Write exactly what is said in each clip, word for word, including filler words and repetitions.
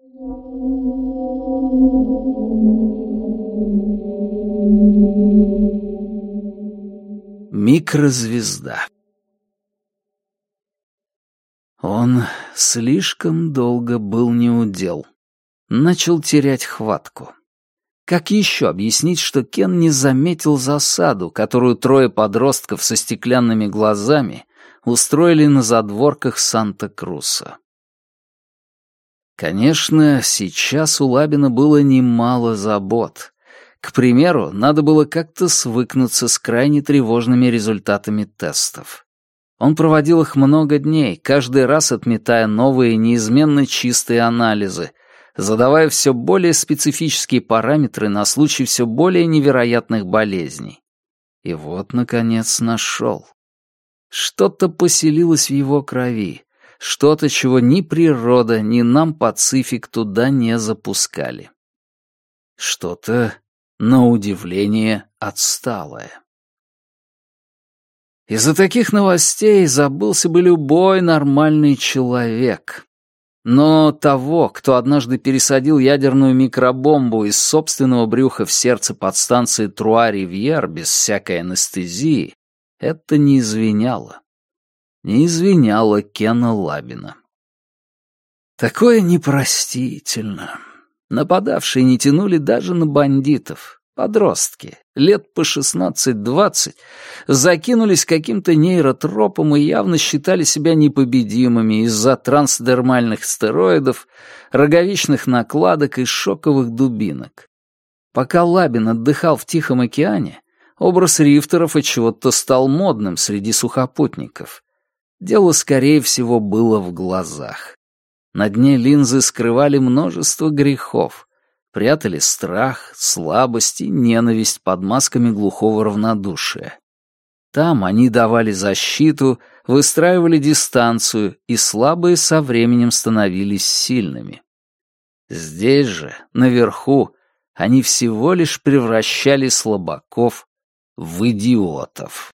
Микрозвезда. Он слишком долго был неудел. Начал терять хватку. Как еще объяснить, что Кен не заметил засаду, которую трое подростков со стеклянными глазами устроили на задворках Санта-Круса? Конечно, сейчас у Лабина было немало забот. К примеру, надо было как-то свыкнуться с крайне тревожными результатами тестов. Он проводил их много дней, каждый раз отметая новые неизменно чистые анализы, задавая все более специфические параметры на случай все более невероятных болезней. И вот, наконец, нашел. Что-то поселилось в его крови, что-то, чего ни природа, ни нам, Пацифик, туда не запускали. Что-то, на удивление, отсталое. Из-за таких новостей забылся бы любой нормальный человек. Но того, кто однажды пересадил ядерную микробомбу из собственного брюха в сердце подстанции Труа-Ривьер без всякой анестезии, это не извиняло. Не извиняло Кена Лабина. Такое непростительно. Нападавшие не тянули даже на бандитов. Подростки, лет по шестнадцать-двадцать, закинулись каким-то нейротропом и явно считали себя непобедимыми из-за трансдермальных стероидов, роговичных накладок и шоковых дубинок. Пока Лабин отдыхал в Тихом океане, образ рифтеров отчего-то стал модным среди сухопутников. Дело, скорее всего, было в глазах. На дне линзы скрывали множество грехов, прятали страх, слабость и ненависть под масками глухого равнодушия. Там они давали защиту, выстраивали дистанцию, и слабые со временем становились сильными. Здесь же, наверху, они всего лишь превращали слабаков в идиотов.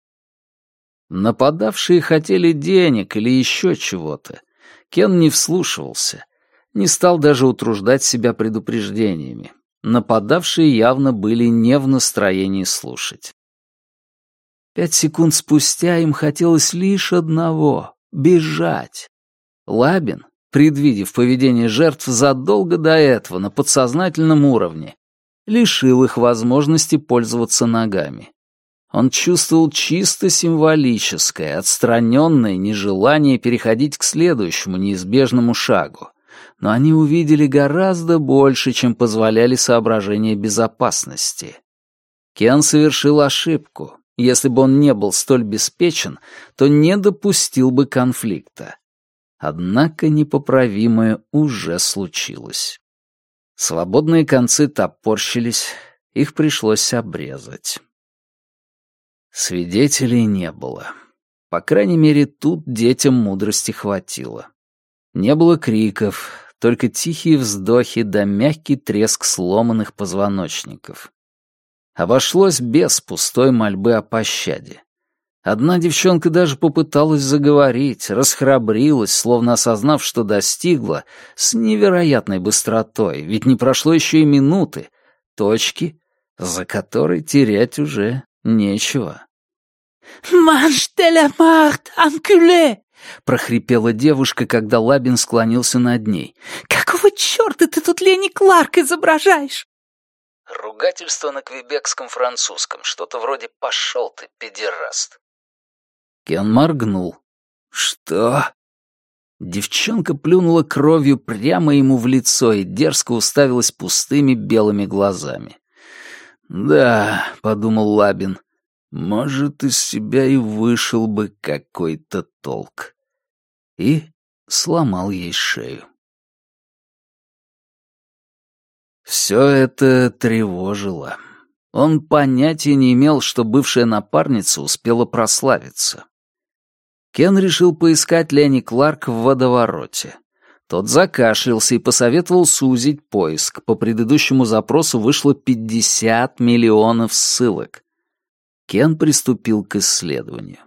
Нападавшие хотели денег или еще чего-то. Кен не вслушивался, не стал даже утруждать себя предупреждениями. Нападавшие явно были не в настроении слушать. Пять секунд спустя им хотелось лишь одного — бежать. Лабин, предвидев поведение жертв задолго до этого на подсознательном уровне, лишил их возможности пользоваться ногами. Он чувствовал чисто символическое, отстраненное нежелание переходить к следующему неизбежному шагу. Но они увидели гораздо больше, чем позволяли соображения безопасности. Кен совершил ошибку. Если бы он не был столь беспечен, то не допустил бы конфликта. Однако непоправимое уже случилось. Свободные концы топорщились, их пришлось обрезать. Свидетелей не было. По крайней мере, тут детям мудрости хватило. Не было криков, только тихие вздохи да мягкий треск сломанных позвоночников. Обошлось без пустой мольбы о пощаде. Одна девчонка даже попыталась заговорить, расхрабрилась, словно осознав, что достигла, с невероятной быстротой, ведь не прошло еще и минуты, точки, за которой терять уже нечего. «Mange de la marde, enculé!» — прохрипела девушка, когда Лабин склонился над ней. «Какого черта ты тут Ленни Кларк изображаешь?» Ругательство на квебекском французском, что-то вроде «пошел ты, педераст». Кен моргнул. «Что?» Девчонка плюнула кровью прямо ему в лицо и дерзко уставилась пустыми белыми глазами. «Да», — подумал Лабин, — «может, из себя и вышел бы какой-то толк». И сломал ей шею. Все это тревожило. Он понятия не имел, что бывшая напарница успела прославиться. Кен решил поискать Ленни Кларк в водовороте. Тот закашлялся и посоветовал сузить поиск. По предыдущему запросу вышло пятьдесят миллионов ссылок. Кен приступил к исследованию.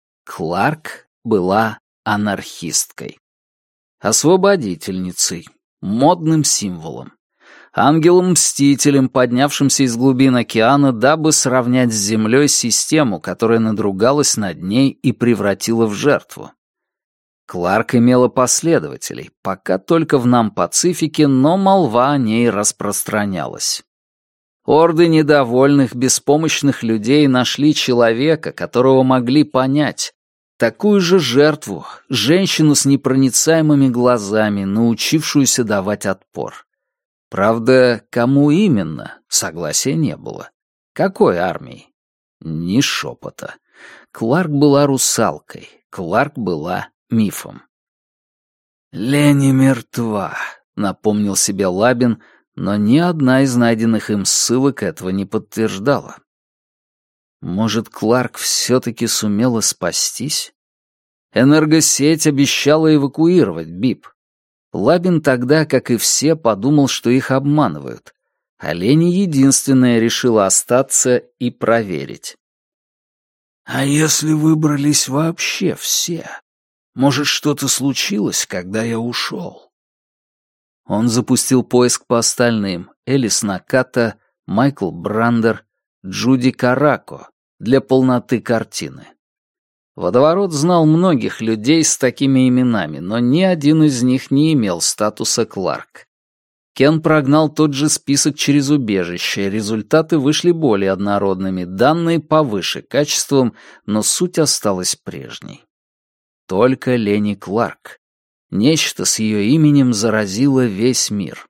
Кларк была анархисткой. Освободительницей. модным символом. Ангелом-мстителем, поднявшимся из глубин океана, дабы сравнять с Землей систему, которая надругалась над ней и превратила в жертву. Кларк имела последователей, пока только в Нам-Пацифике, но молва о ней распространялась. Орды недовольных, беспомощных людей нашли человека, которого могли понять, такую же жертву, женщину с непроницаемыми глазами, научившуюся давать отпор. Правда, кому именно, согласия не было. Какой армии? Ни шепота. Кларк была русалкой, Кларк была мифом. «Лени мертва», — напомнил себе Лабин, но ни одна из найденных им ссылок этого не подтверждала. Может, Кларк все-таки сумела спастись? Энергосеть обещала эвакуировать Бип. Лабин тогда, как и все, подумал, что их обманывают, а Лени единственная решила остаться и проверить. «А если выбрались вообще все? Может, что-то случилось, когда я ушел?» Он запустил поиск по остальным: Элис Наката, Майкл Брандер, Джуди Карако, для полноты картины. Водоворот знал многих людей с такими именами, но ни один из них не имел статуса Кларк. Кен прогнал тот же список через убежище, результаты вышли более однородными, данные повыше качеством, но суть осталась прежней. Только Лени Кларк. Нечто с ее именем заразило весь мир.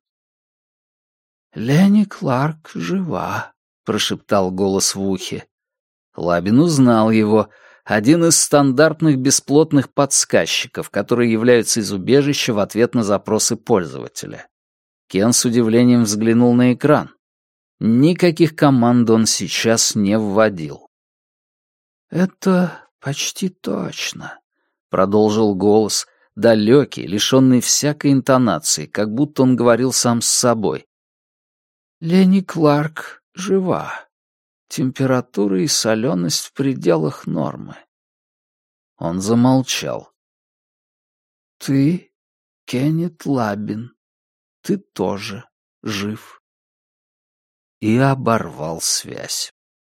«Лени Кларк жива», — прошептал голос в ухе. Лабин узнал его. Один из стандартных бесплотных подсказчиков, которые являются из убежища в ответ на запросы пользователя. Кен с удивлением взглянул на экран. Никаких команд он сейчас не вводил. «Это почти точно», — продолжил голос, далекий, лишенный всякой интонации, как будто он говорил сам с собой. «Лени Кларк жива. Температура и соленость в пределах нормы». Он замолчал. «Ты, Кеннет Лабин, ты тоже жив». И оборвал связь.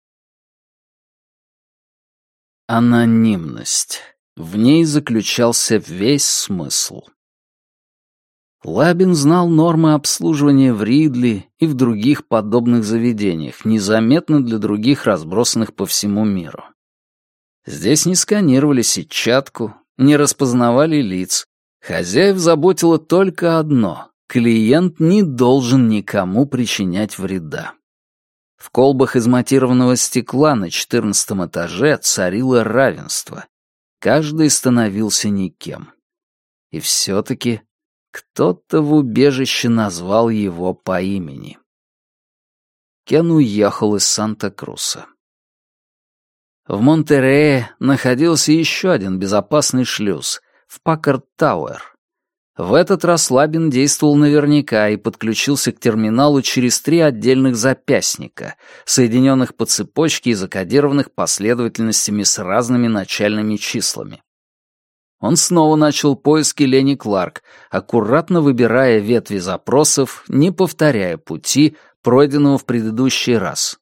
Анонимность. В ней заключался весь смысл. Лабин знал нормы обслуживания в Ридли и в других подобных заведениях, незаметно для других разбросанных по всему миру. Здесь не сканировали сетчатку, не распознавали лиц. Хозяев заботило только одно — клиент не должен никому причинять вреда. В колбах из матированного стекла на четырнадцатом этаже царило равенство. Каждый становился никем. И все-таки кто-то в убежище назвал его по имени. Кен уехал из Санта-Круса. В Монтерее находился еще один безопасный шлюз — в Паккард-Тауэр. В этот раз Лабин действовал наверняка и подключился к терминалу через три отдельных запястника, соединенных по цепочке и закодированных последовательностями с разными начальными числами. Он снова начал поиски Лени Кларк, аккуратно выбирая ветви запросов, не повторяя пути, пройденного в предыдущий раз.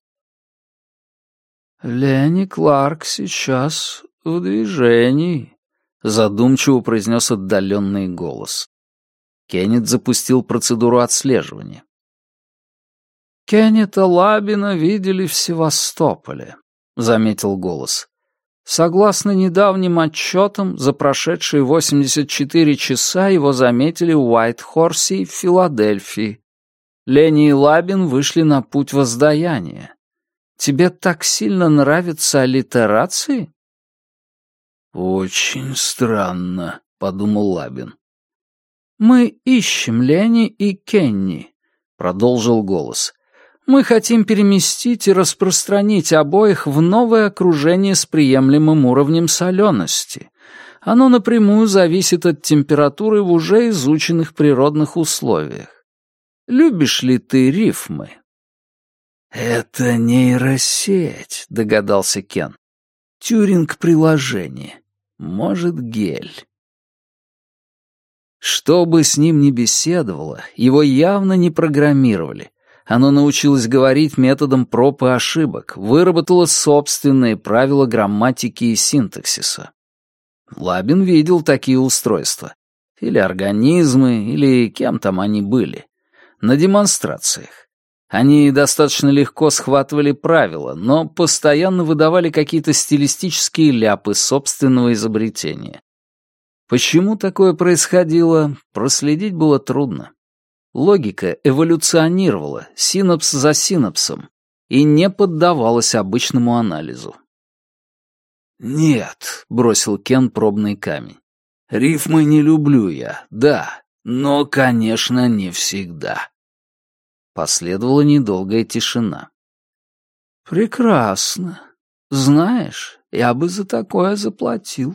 «Лени Кларк сейчас в движении», — задумчиво произнес отдаленный голос. Кеннет запустил процедуру отслеживания. «Кеннета Лабина видели в Севастополе», — заметил голос. «Согласно недавним отчетам, за прошедшие восемьдесят четыре часа его заметили в Уайт-Хорсе и в Филадельфии. Лени и Лабин вышли на путь воздаяния. Тебе так сильно нравятся аллитерации?» «Очень странно», — подумал Лабин. «Мы ищем Лени и Кенни», — продолжил голос. «Мы хотим переместить и распространить обоих в новое окружение с приемлемым уровнем солености. Оно напрямую зависит от температуры в уже изученных природных условиях. Любишь ли ты рифмы?» «Это нейросеть», — догадался Кен. «Тюринг-приложение. Может, гель». Что бы с ним ни беседовало, его явно не программировали. Оно научилось говорить методом проб и ошибок, выработало собственные правила грамматики и синтаксиса. Лабин видел такие устройства. Или организмы, или кем там они были. На демонстрациях. Они достаточно легко схватывали правила, но постоянно выдавали какие-то стилистические ляпы собственного изобретения. Почему такое происходило, проследить было трудно. Логика эволюционировала, синапс за синапсом, и не поддавалась обычному анализу. «Нет», — бросил Кен пробный камень. «Рифмы не люблю я, да, но, конечно, не всегда». Последовала недолгая тишина. «Прекрасно. Знаешь, я бы за такое заплатил».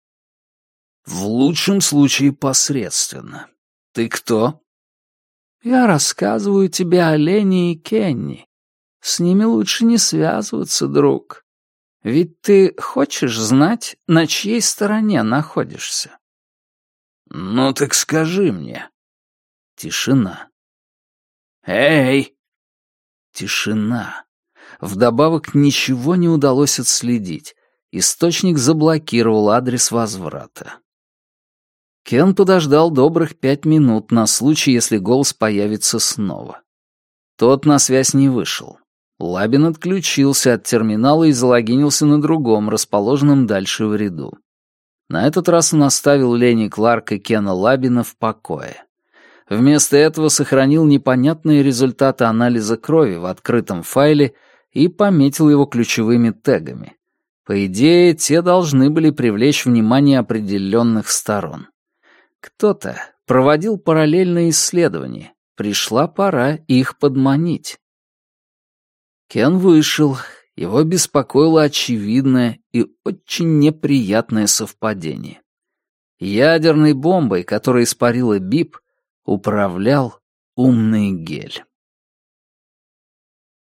«В лучшем случае посредственно. Ты кто?» «Я рассказываю тебе о Лене и Кенни. С ними лучше не связываться, друг. Ведь ты хочешь знать, на чьей стороне находишься?» «Ну так скажи мне». Тишина. «Эй!» Тишина. Вдобавок ничего не удалось отследить. Источник заблокировал адрес возврата. Кен подождал добрых пять минут на случай, если голос появится снова. Тот на связь не вышел. Лабин отключился от терминала и залогинился на другом, расположенном дальше в ряду. На этот раз он оставил Ленни Кларк и Кена Лабина в покое. Вместо этого сохранил непонятные результаты анализа крови в открытом файле и пометил его ключевыми тегами. По идее, те должны были привлечь внимание определенных сторон. Кто-то проводил параллельные исследования. Пришла пора их подманить. Кен вышел. Его беспокоило очевидное и очень неприятное совпадение. Ядерной бомбой, которая испарила Бип, управлял умный гель.